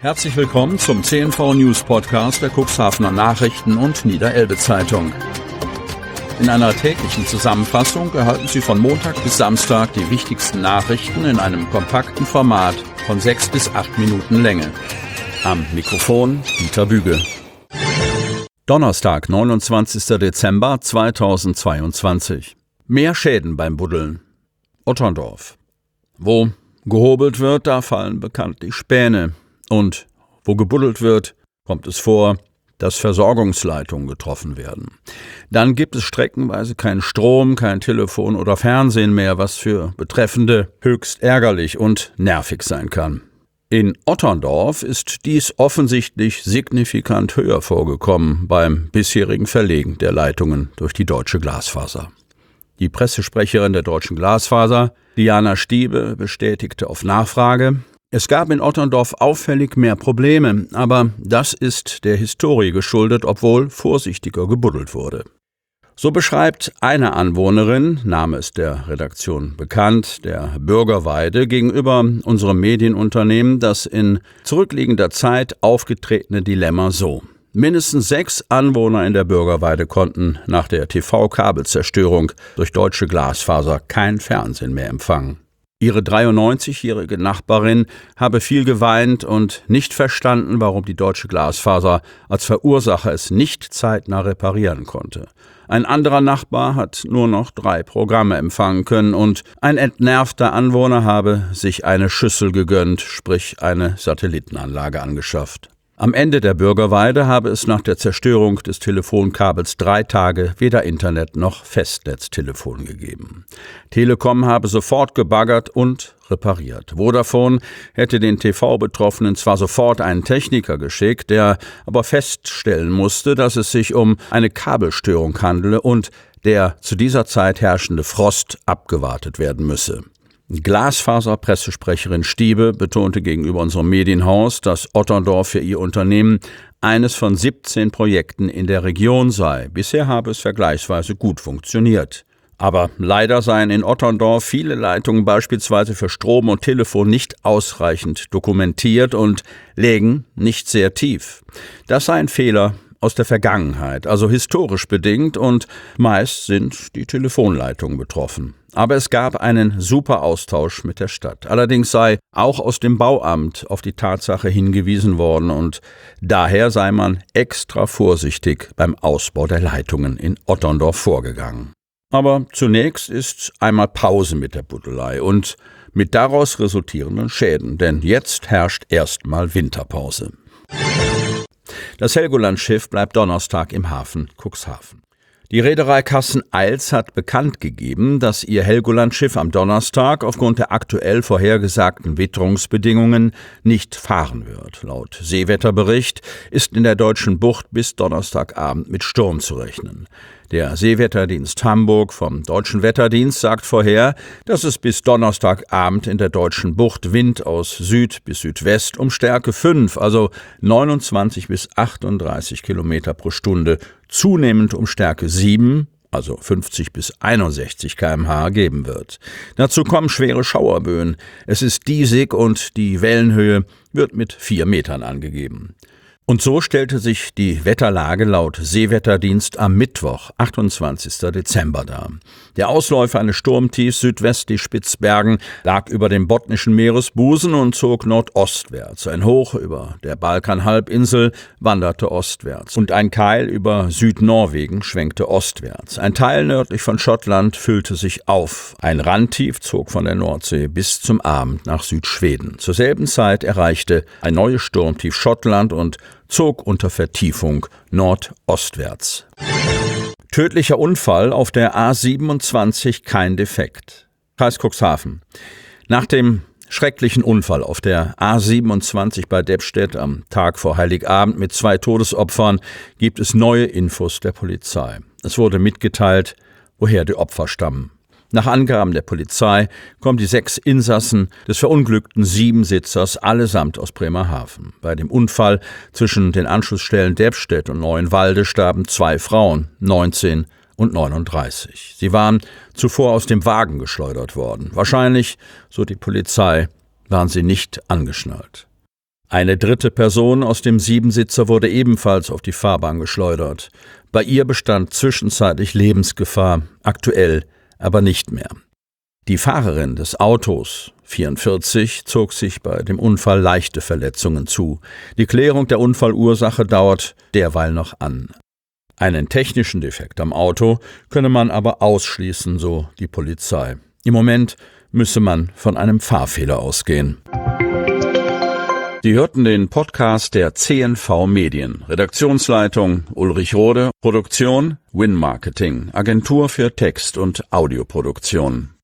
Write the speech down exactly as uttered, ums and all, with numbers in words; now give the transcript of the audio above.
Herzlich willkommen zum C N V News Podcast der Cuxhavener Nachrichten und Niederelbe Zeitung. In einer täglichen Zusammenfassung erhalten Sie von Montag bis Samstag die wichtigsten Nachrichten in einem kompakten Format von sechs bis acht Minuten Länge. Am Mikrofon Dieter Büge. Donnerstag, neunundzwanzigster Dezember zweitausendzweiundzwanzig. Mehr Schäden beim Buddeln. Otterndorf. Wo gehobelt wird, da fallen bekanntlich Späne. Und wo gebuddelt wird, kommt es vor, dass Versorgungsleitungen getroffen werden. Dann gibt es streckenweise keinen Strom, kein Telefon oder Fernsehen mehr, was für Betreffende höchst ärgerlich und nervig sein kann. In Otterndorf ist dies offensichtlich signifikant höher vorgekommen beim bisherigen Verlegen der Leitungen durch die Deutsche Glasfaser. Die Pressesprecherin der Deutschen Glasfaser, Diana Stiebe, bestätigte auf Nachfrage: Es gab in Otterndorf auffällig mehr Probleme, aber das ist der Historie geschuldet, obwohl vorsichtiger gebuddelt wurde. So beschreibt eine Anwohnerin, Name ist der Redaktion bekannt, der Bürgerweide, gegenüber unserem Medienunternehmen das in zurückliegender Zeit aufgetretene Dilemma so: Mindestens sechs Anwohner in der Bürgerweide konnten nach der T V-Kabelzerstörung durch Deutsche Glasfaser kein Fernsehen mehr empfangen. Ihre dreiundneunzigjährige Nachbarin habe viel geweint und nicht verstanden, warum die Deutsche Glasfaser als Verursacher es nicht zeitnah reparieren konnte. Ein anderer Nachbar hat nur noch drei Programme empfangen können und ein entnervter Anwohner habe sich eine Schüssel gegönnt, sprich eine Satellitenanlage angeschafft. Am Ende der Bürgerweide habe es nach der Zerstörung des Telefonkabels drei Tage weder Internet noch Festnetztelefon gegeben. Telekom habe sofort gebaggert und repariert. Vodafone hätte den T V-Betroffenen zwar sofort einen Techniker geschickt, der aber feststellen musste, dass es sich um eine Kabelstörung handele und der zu dieser Zeit herrschende Frost abgewartet werden müsse. Glasfaser-Pressesprecherin Stiebe betonte gegenüber unserem Medienhaus, dass Otterndorf für ihr Unternehmen eines von siebzehn Projekten in der Region sei. Bisher habe es vergleichsweise gut funktioniert. Aber leider seien in Otterndorf viele Leitungen beispielsweise für Strom und Telefon nicht ausreichend dokumentiert und lägen nicht sehr tief. Das sei ein Fehler aus der Vergangenheit, also historisch bedingt, und meist sind die Telefonleitungen betroffen. Aber es gab einen super Austausch mit der Stadt. Allerdings sei auch aus dem Bauamt auf die Tatsache hingewiesen worden und daher sei man extra vorsichtig beim Ausbau der Leitungen in Otterndorf vorgegangen. Aber zunächst ist einmal Pause mit der Buddelei und mit daraus resultierenden Schäden, denn jetzt herrscht erstmal Winterpause. Das Helgoland-Schiff bleibt Donnerstag im Hafen Cuxhaven. Die Reederei Cassen-Eils hat bekannt gegeben, dass ihr Helgoland-Schiff am Donnerstag aufgrund der aktuell vorhergesagten Witterungsbedingungen nicht fahren wird. Laut Seewetterbericht ist in der deutschen Bucht bis Donnerstagabend mit Sturm zu rechnen. Der Seewetterdienst Hamburg vom Deutschen Wetterdienst sagt vorher, dass es bis Donnerstagabend in der deutschen Bucht Wind aus Süd bis Südwest um Stärke fünf, also neunundzwanzig bis achtunddreißig Kilometer pro Stunde, zunehmend um Stärke sieben, also fünfzig bis einundsechzig Kilometer pro Stunde geben wird. Dazu kommen schwere Schauerböen. Es ist diesig und die Wellenhöhe wird mit vier Metern angegeben. Und so stellte sich die Wetterlage laut Seewetterdienst am Mittwoch, achtundzwanzigster Dezember dar. Der Ausläufer eines Sturmtiefs südwestlich Spitzbergen lag über dem Botnischen Meeresbusen und zog nordostwärts. Ein Hoch über der Balkanhalbinsel wanderte ostwärts und ein Keil über Südnorwegen schwenkte ostwärts. Ein Teil nördlich von Schottland füllte sich auf. Ein Randtief zog von der Nordsee bis zum Abend nach Südschweden. Zur selben Zeit erreichte ein neues Sturmtief Schottland und zog unter Vertiefung nordostwärts. Tödlicher Unfall auf der A siebenundzwanzig, kein Defekt. Kreis Cuxhaven. Nach dem schrecklichen Unfall auf der A siebenundzwanzig bei Deppstedt am Tag vor Heiligabend mit zwei Todesopfern gibt es neue Infos der Polizei. Es wurde mitgeteilt, woher die Opfer stammen. Nach Angaben der Polizei kommen die sechs Insassen des verunglückten Siebensitzers allesamt aus Bremerhaven. Bei dem Unfall zwischen den Anschlussstellen Deppstedt und Neuenwalde starben zwei Frauen, neunzehn und neununddreißig. Sie waren zuvor aus dem Wagen geschleudert worden. Wahrscheinlich, so die Polizei, waren sie nicht angeschnallt. Eine dritte Person aus dem Siebensitzer wurde ebenfalls auf die Fahrbahn geschleudert. Bei ihr bestand zwischenzeitlich Lebensgefahr, aktuell aber nicht mehr. Die Fahrerin des Autos, vierundvierzig, zog sich bei dem Unfall leichte Verletzungen zu. Die Klärung der Unfallursache dauert derweil noch an. Einen technischen Defekt am Auto könne man aber ausschließen, so die Polizei. Im Moment müsse man von einem Fahrfehler ausgehen. Sie hörten den Podcast der C N V Medien. Redaktionsleitung Ulrich Rode, Produktion Win Marketing, Agentur für Text- und Audioproduktion.